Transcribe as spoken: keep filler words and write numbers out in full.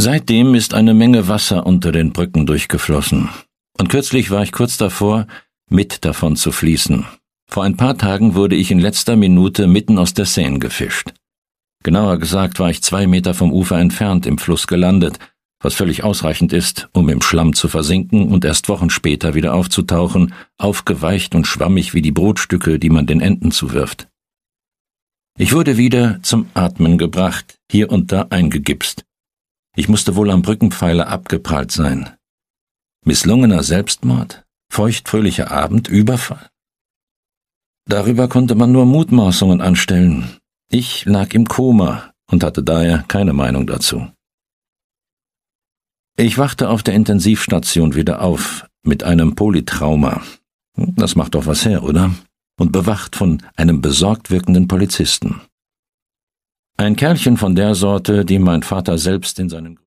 Seitdem ist eine Menge Wasser unter den Brücken durchgeflossen. Und kürzlich war ich kurz davor, mit davon zu fließen. Vor ein paar Tagen wurde ich in letzter Minute mitten aus der Seine gefischt. Genauer gesagt war ich zwei Meter vom Ufer entfernt im Fluss gelandet, was völlig ausreichend ist, um im Schlamm zu versinken und erst Wochen später wieder aufzutauchen, aufgeweicht und schwammig wie die Brotstücke, die man den Enten zuwirft. Ich wurde wieder zum Atmen gebracht, hier und da eingegipst. Ich musste wohl am Brückenpfeiler abgeprallt sein. Misslungener Selbstmord, feuchtfröhlicher Abend, Überfall. Darüber konnte man nur Mutmaßungen anstellen. Ich lag im Koma und hatte daher keine Meinung dazu. Ich wachte auf der Intensivstation wieder auf, mit einem Polytrauma. Das macht doch was her, oder? Und bewacht von einem besorgt wirkenden Polizisten. Ein Kerlchen von der Sorte, die mein Vater selbst in seinem